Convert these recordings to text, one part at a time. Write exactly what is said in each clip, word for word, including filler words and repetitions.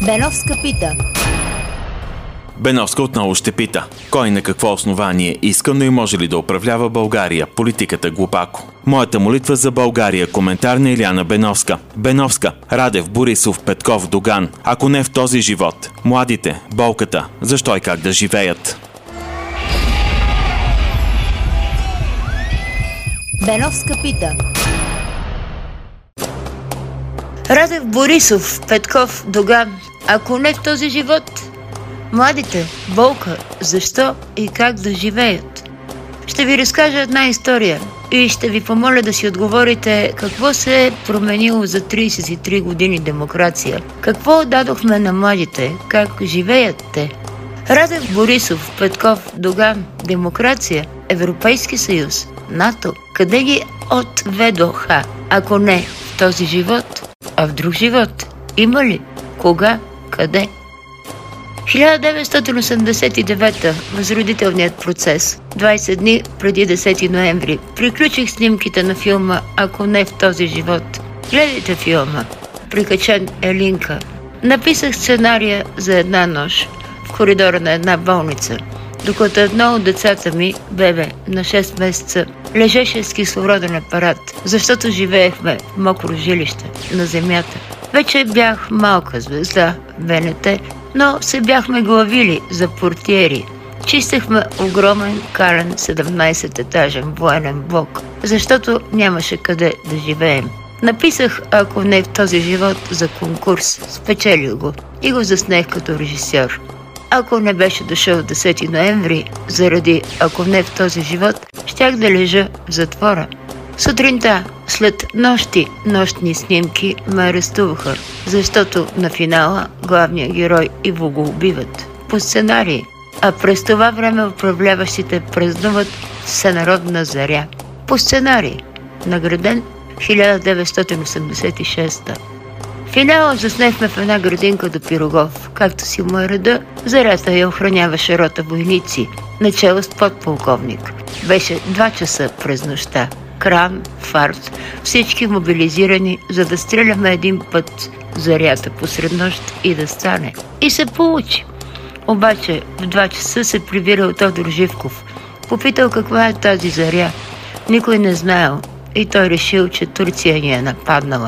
Беновска пита. Беновска отново ще пита. Кой на какво основание иска, но и може ли да управлява България? Политиката глупако. Моята молитва за България. Коментар на Иляна Беновска. Беновска. Радев, Борисов, Петков, Доган. Ако не в този живот. Младите. Болката. Защо и как да живеят? Беновска пита. Радев, Борисов, Петков, Доган. Ако не в този живот, младите, болка, защо и как да живеят? Ще ви разкажа една история и ще ви помоля да си отговорите какво се е променило за тридесет и три години демокрация. Какво дадохме на младите, как живеят те? Радев, Борисов, Петков, Доган, демокрация, Европейски съюз, НАТО. Къде ги отведоха? Ако не в този живот, а в друг живот? Има ли? Кога? Къде? хиляда деветстотин осемдесет и девета възродителният процес. двадесет дни преди десети ноември. Приключих снимките на филма "Ако не в този живот". Гледайте филма. Прикачен е линка. Написах сценария за една нощ в коридора на една болница, докато едно от децата ми, бебе на шест месеца, лежеше с кислороден апарат, защото живеехме в мокро жилище на земята. Вече бях малка звезда в БНТ, но се бяхме главили за портиери. Чистехме огромен кален седемнадесет-етажен военен блок, защото нямаше къде да живеем. Написах "Ако не в този живот" за конкурс, спечелил го и го заснех като режисьор. Ако не беше дошъл десети ноември, заради "Ако не в този живот", щях да лежа в затвора. Сутринта, след нощи нощни снимки, ме арестуваха, защото на финала главният герой Иво го убиват. По сценарий. А през това време управляващите празнуват всенародна заря. По сценарий. Награден хиляда деветстотин осемдесет и шеста. Финала заснехме в една градинка до Пирогов. Както си му е реда, зарята я охраняваше рота войници, начело с подполковник. Беше два часа през нощта. Кран, фарс, всички мобилизирани, за да стреляме един път зарята посред нощ и да стане. И се получи. Обаче в два часа се прибирал Тодор Живков. Попитал каква е тази заря. Никой не знаел и той решил, че Турция ни е нападнала.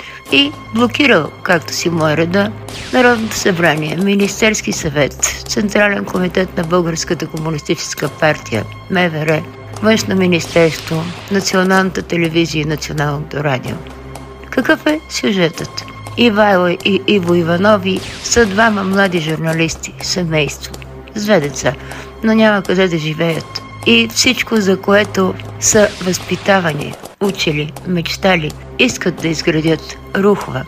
И блокирал, както си му е реда, Народното събрание, Министерски съвет, Централен комитет на Българската комунистическа партия, МВР, Външно министерство, Националната телевизия и Националното радио. Какъв е сюжетът? Ивайло и Иво Иванови са двама млади журналисти, семейство, с две деца, но няма къде да живеят. И всичко, за което са възпитавани, учили, мечтали, искат да изградят, рухва.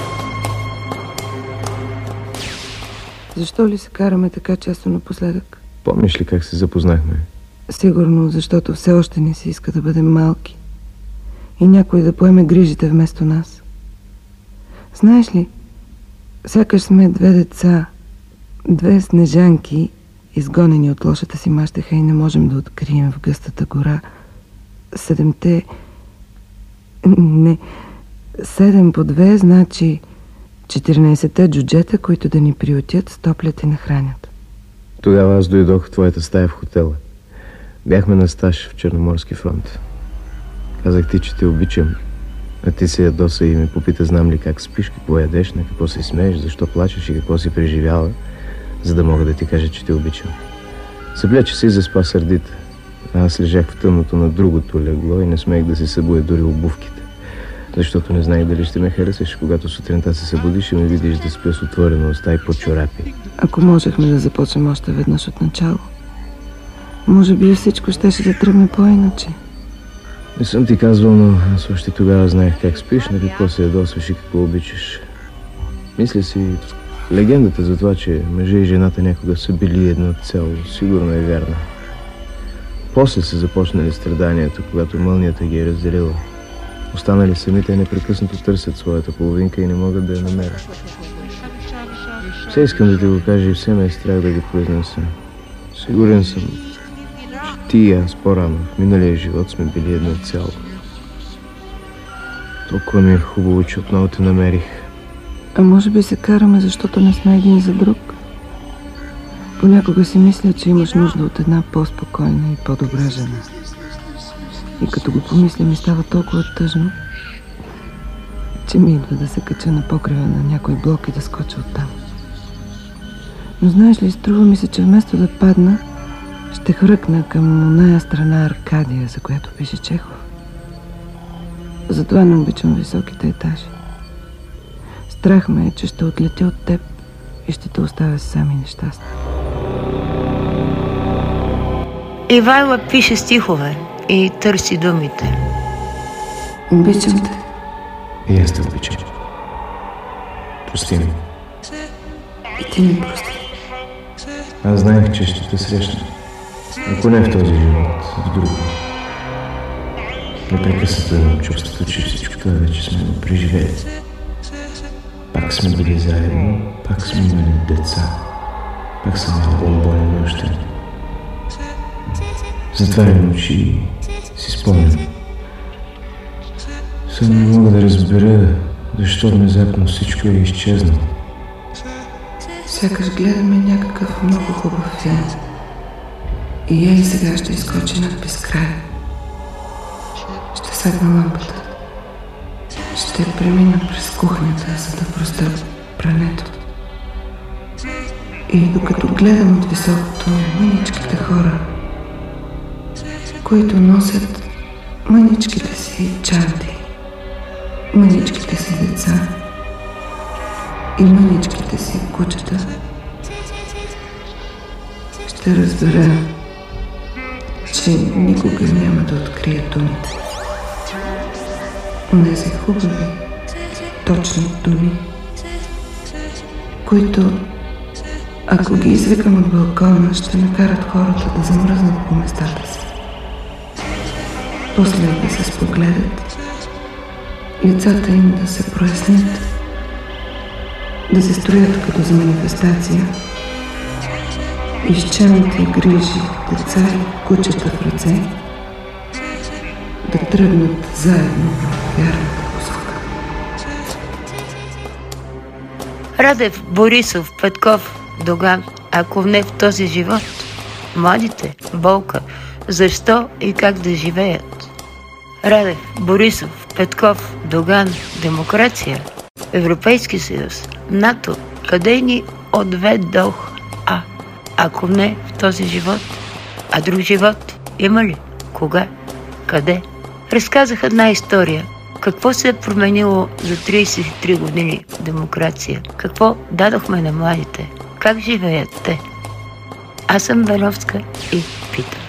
Защо ли се караме така често напоследък? Помниш ли как се запознахме? Сигурно, защото все още не се иска да бъдем малки и някой да поеме грижите вместо нас. Знаеш ли, сякаш сме две деца, две снежанки, изгонени от лошата си мащеха и не можем да открием в гъстата гора седемте... Не, седем по две, значи четиринайсетте джуджета, които да ни приютят, стоплят и нахранят. Тогава аз дойдох в твоята стая в хотела. Бяхме на стаж в Черноморски фронт. Казах ти, че те обичам, а ти се ядоса и ме попита знам ли как спиш, какво ядеш, на какво се смееш, защо плачеш и какво си преживяла, за да мога да ти кажа, че те обичам. Съблече се и заспа сърдита. Аз лежах в тъмното на другото легло и не смех да се събудя дори обувките, защото не знаех дали ще ме харесаш, когато сутринта се събудиш и ме видиш да спя с отворена уста и под чорапи. Ако можехме да започнем още веднъж от начало, може би всичко щеше да тръгне по-иначе. Не съм ти казвал, но аз още тогава знаех как спиш, на какво се ядосваш и какво обичаш. Мисля си, легендата за това, че мъжа и жената някога са били едно цяло, сигурно е вярна. После са започнали страданията, когато мълнията ги е разделила. Останали самите непрекъснато търсят своята половинка и не могат да я намерят. Все искам да ти го кажа и все ме е страх да го произнеса. Сигурен съм, че ти и аз по-рано в миналия живот сме били едно цяло. Толкова ми е хубаво, че отново те намерих. А може би се караме, защото не сме един за друг. Понякога си мисля, че имаш нужда от една по-спокойна и по-добра жена. И като го помисля, ми става толкова тъжно, че ми идва да се кача на покрива на някой блок и да скоча оттам. Но знаеш ли, струва ми се, че вместо да падна, ще хръкна към оная страна Аркадия, за която пише Чехов. Затова не обичам високите етажи. Страх ме е, че ще отлетя от теб и ще те оставя сам и нещастен. Ивайла пише стихове и търси думите. Обичам те. И аз те обичам. Прости ми. И ти ми прости. Аз знаех, че ще те срещна. Ако не в този живот, в друг. Непрекъснато имам чувството, че всичко това вече сме го преживели. Пак сме били заедно, пак сме имали деца. Пак съм имал болен още. Затварям очи и си спомням. Само не мога да разбера защо внезапно всичко е изчезнало. Сякаш гледаме някакъв много хубав филм. И ей сега ще изкочи надпис край. Ще сагна лампата. Ще премина през кухнята, за да простя прането. И докато гледам от високото мъничките хора, които носят мъничките си чанти, мъничките си деца и мъничките си кучета, ще разбера, че никога няма да открия думите. Онези хубави, точни думи, които, ако ги извикам от балкона, ще накарат хората да замръзнат по местата си. После да се спогледат, лицата им да се прояснят, да се строят като за манифестация, изчезнати грижи, деца и кучета в ръце, да тръгнат заедно в вярната посока. Радев, Борисов, Петков, Доган, ако не в този живот, младите, болка, защо и как да живеят. Радев, Борисов, Петков, Доган, демокрация, Европейски съюз, НАТО, къде ни отведох, а ако не в този живот, а друг живот има ли? Кога? Къде? Разказах една история. Какво се е променило за тридесет и три години демокрация? Какво дадохме на младите? Как живеят те? Аз съм Беновска и питам.